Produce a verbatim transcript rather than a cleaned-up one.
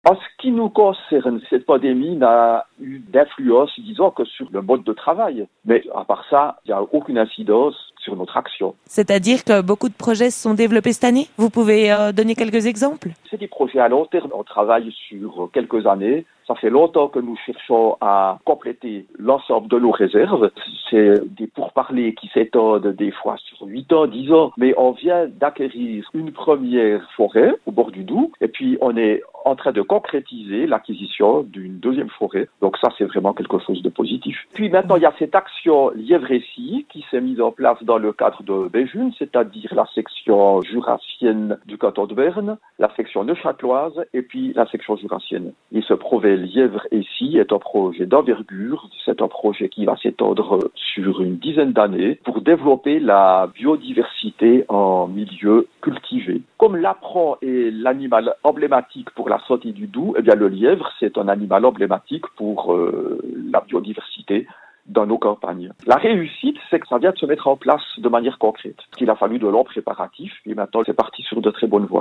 En ce qui nous concerne, cette pandémie n'a eu d'influence, disons, que sur le mode de travail. Mais à part ça, il n'y a aucune incidence sur notre action. C'est-à-dire que beaucoup de projets se sont développés cette année? Vous pouvez euh, donner quelques exemples? C'est des projets à long terme. On travaille sur quelques années. Ça fait longtemps que nous cherchons à compléter l'ensemble de nos réserves. C'est des pourparlers qui s'étendent des fois sur huit ans, dix ans. Mais on vient d'acquérir une première forêt au bord du Doubs. Et puis, on est en train de concrétiser l'acquisition d'une deuxième forêt. Donc ça, c'est vraiment quelque chose de positif. Puis maintenant, il y a cette action Lièvre-Essie qui s'est mise en place dans le cadre de Béjune, c'est-à-dire la section jurassienne du canton de Berne, la section neuchâteloise et puis la section jurassienne. Et ce projet Lièvre-Essie est un projet d'envergure. C'est un projet qui va s'étendre sur une dizaine d'années pour développer la biodiversité en milieu cultivé. Comme l'apron est l'animal emblématique pour la santé du Doubs, eh bien le lièvre, c'est un animal emblématique pour euh, la biodiversité dans nos campagnes. La réussite, c'est que ça vient de se mettre en place de manière concrète. Il a fallu de longs préparatifs et maintenant c'est parti sur de très bonnes voies.